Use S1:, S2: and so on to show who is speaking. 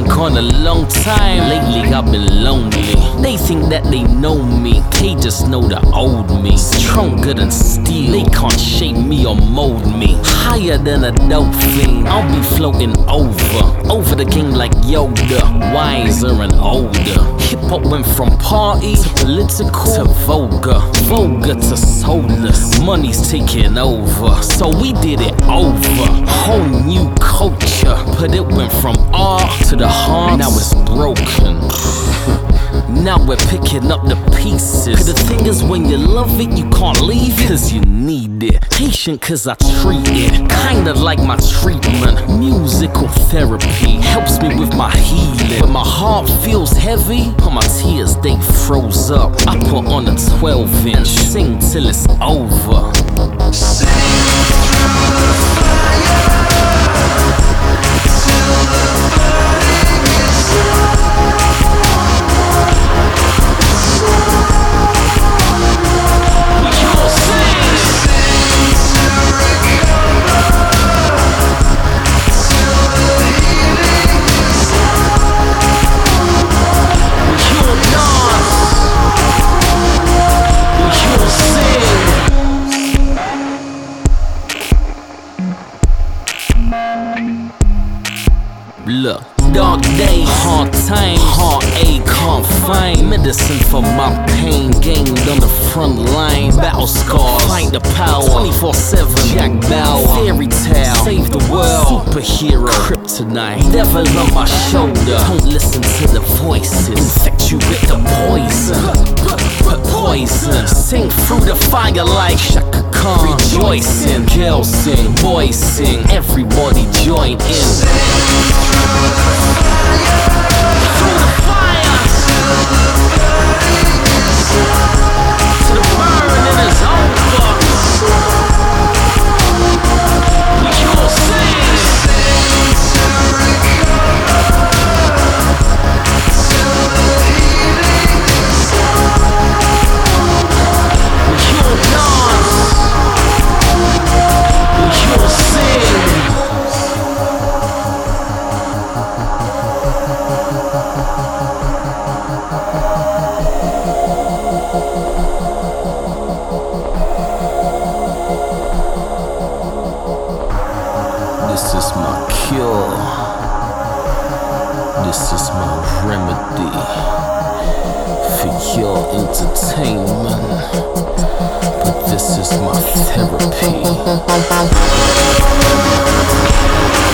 S1: been gone a long time. Lately I've been lonely. They think that they know me, they just know the old me. Stronger than steel, they can't shape me or mold me. Higher than a dope fiend, I'll be floating over the game like Yoda. Wiser and older. Hip-hop went from party to political to vulgar, vulgar to soulless. Money's taking over, so we did it over. Whole new culture, but it went from art to the heart. Now it's broken. Now we're picking up the pieces. Cause the thing is, when you love it, you can't leave it, cause you need it. Patient cause I treat it, kinda like my treatment. Musical therapy helps me with my healing. When my heart feels heavy, but my tears, they froze up. I put on a 12-inch, sing till it's over. Sing through the fire till the burning is over. Look, dark days, hard times, heartache, can't find medicine for my pain. Gained on the front line, battle scars, fight the power, 24/7, Jack Bauer, fairy tale, save the world, superhero, kryptonite, devil on my shoulder. Don't listen to the voices, infect you with the poison. Poison, sing through the fire like Shaka Khan. Rejoicing, girls sing, boys sing, everybody join in. Through the fire, till the burning is over. We all sing to recover till the healing is over. We all dance, we all sing. This is my cure. This is my remedy for your entertainment. But this is my therapy.